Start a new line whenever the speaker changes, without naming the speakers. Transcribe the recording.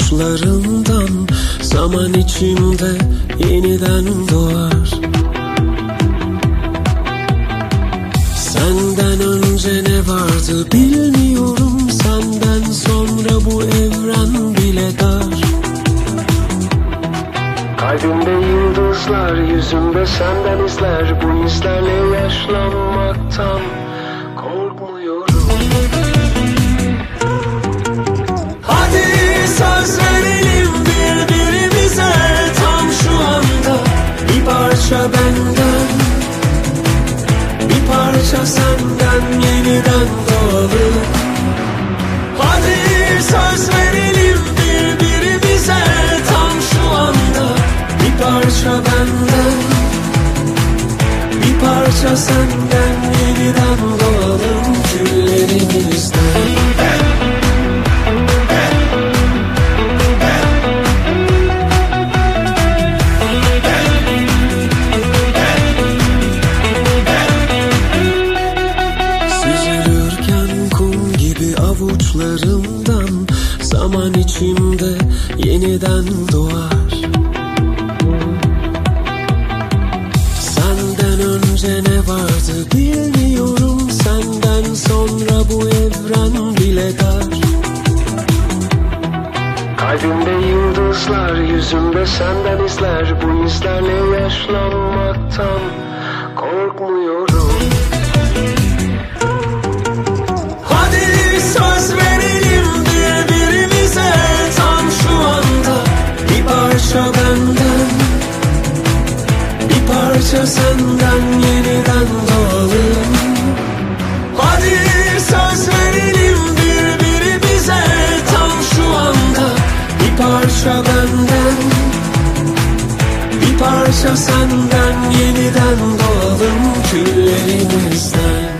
avuçlarından zaman içimde yeniden doğar. Senden önce ne vardı bilmiyorum, senden sonra bu evren bile dar. Kalbimde yıldızlar, yüzümde senden izler, bu izlerle yaşlanmaktan korkmuyorum. Hadi söz verelim birbirimize, tam şu anda bir parça benden, bir parça senden yeniden doğalım. Hadi söz verelim birbirimize, tam şu anda bir parça benden, bir parça senden yeniden doğalım küllerimizden. Avuçlarımdan zaman içimde yeniden doğar. Senden önce ne vardı bilmiyorum, senden sonra bu evren bile dar. Kalbimde yıldızlar, yüzümde senden izler, bu izlerle yaşlanmaktan korkmuyorum. Söz verelim birbirimize, tam şu anda bir parça benden, bir parça senden yeniden doğalım. Hadi söz verelim birbirimize, tam şu anda bir parça benden, bir parça senden yeniden doğalım küllerimizden.